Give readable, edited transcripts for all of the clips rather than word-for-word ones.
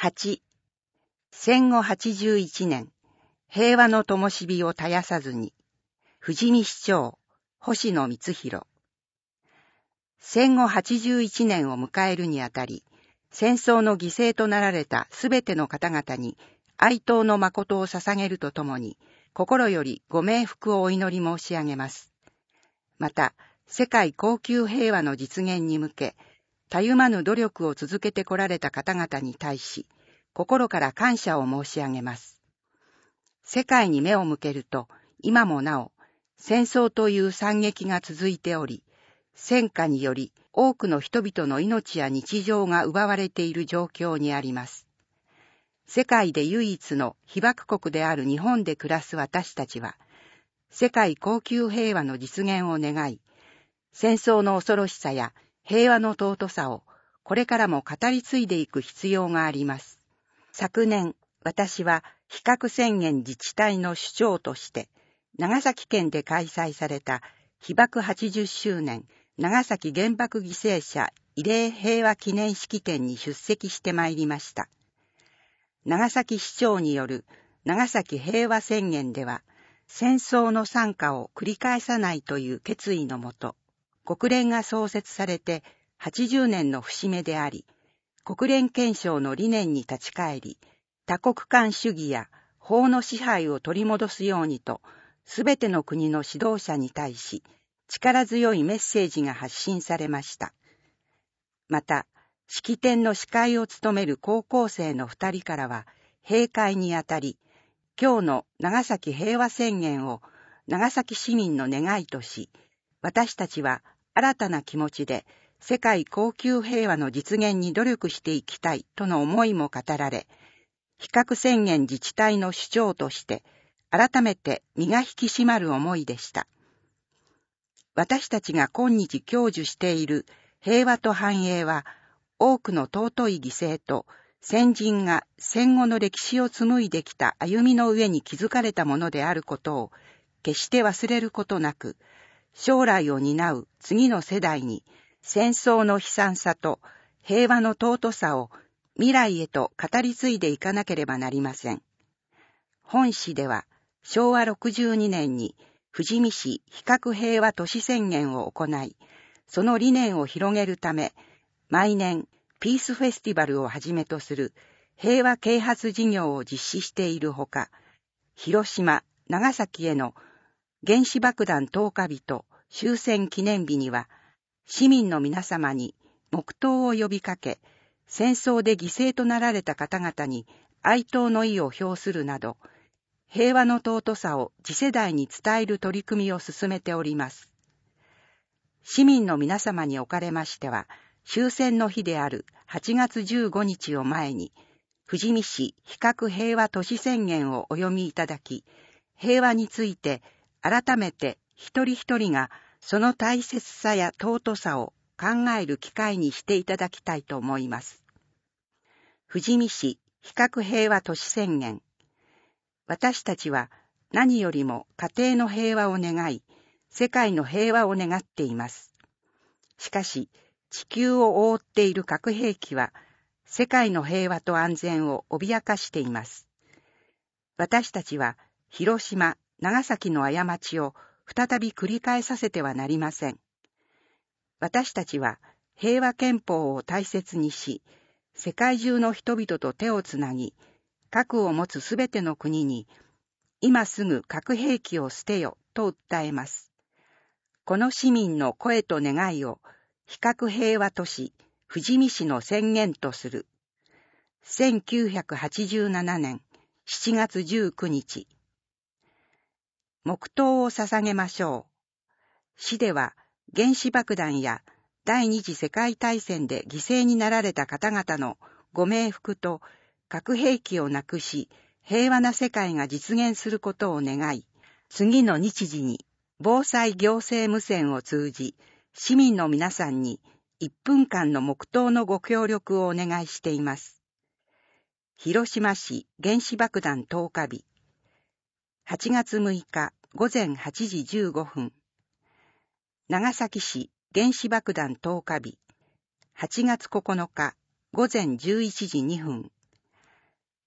8、戦後81年、平和の灯火を絶やさずに、富士見市長、星野光弘。戦後81年を迎えるにあたり、戦争の犠牲となられたすべての方々に哀悼の誠を捧げるとともに、心よりご冥福をお祈り申し上げます。また、世界恒久平和の実現に向け、たゆまぬ努力を続けてこられた方々に対し、心から感謝を申し上げます。世界に目を向けると、今もなお、戦争という惨劇が続いており、戦火により多くの人々の命や日常が奪われている状況にあります。世界で唯一の被爆国である日本で暮らす私たちは、世界恒久平和の実現を願い、戦争の恐ろしさや平和の尊さをこれからも語り継いでいく必要があります。昨年、私は非核宣言自治体の首長として、長崎県で開催された被爆80周年長崎原爆犠牲者慰霊平和記念式典に出席してまいりました。長崎市長による長崎平和宣言では、戦争の惨禍を繰り返さないという決意のもと、国連が創設されて80年の節目であり、国連憲章の理念に立ち返り、多国間主義や法の支配を取り戻すようにと、すべての国の指導者に対し、力強いメッセージが発信されました。また、式典の司会を務める高校生の2人からは、閉会にあたり、今日の長崎平和宣言を長崎市民の願いとし、私たちは新たな気持ちで世界恒久平和の実現に努力していきたいとの思いも語られ、非核宣言自治体の首長として改めて身が引き締まる思いでした。私たちが今日享受している平和と繁栄は、多くの尊い犠牲と先人が戦後の歴史を紡いできた歩みの上に築かれたものであることを決して忘れることなく、将来を担う次の世代に戦争の悲惨さと平和の尊さを未来へと語り継いでいかなければなりません。本市では昭和62年に富士見市非核平和都市宣言を行い、その理念を広げるため、毎年ピースフェスティバルをはじめとする平和啓発事業を実施しているほか、広島、長崎への原子爆弾投下日と終戦記念日には、市民の皆様に黙祷を呼びかけ、戦争で犠牲となられた方々に哀悼の意を表するなど、平和の尊さを次世代に伝える取り組みを進めております。市民の皆様におかれましては、終戦の日である8月15日を前に、富士見市非核平和都市宣言をお読みいただき、平和について改めて一人一人がその大切さや尊さを考える機会にしていただきたいと思います。富士見市非核平和都市宣言。私たちは何よりも家庭の平和を願い、世界の平和を願っています。しかし、地球を覆っている核兵器は、世界の平和と安全を脅かしています。私たちは、広島、長崎の過ちを再び繰り返させてはなりません。私たちは、平和憲法を大切にし、世界中の人々と手をつなぎ、核を持つすべての国に、今すぐ核兵器を捨てよと訴えます。この市民の声と願いを、非核平和都市富士見市の宣言とする。1987年7月19日。黙祷を捧げましょう。市では原子爆弾や第二次世界大戦で犠牲になられた方々のご冥福と核兵器をなくし平和な世界が実現することを願い、次の日時に防災行政無線を通じ、市民の皆さんに1分間の黙祷のご協力をお願いしています。広島市原子爆弾投下日、8月6日午前8時15分。長崎市原子爆弾投下日、8月9日午前11時2分。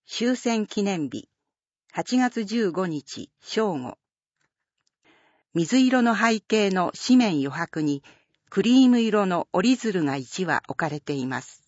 終戦記念日、8月15日正午。水色の背景の紙面余白にクリーム色の折り鶴が1羽置かれています。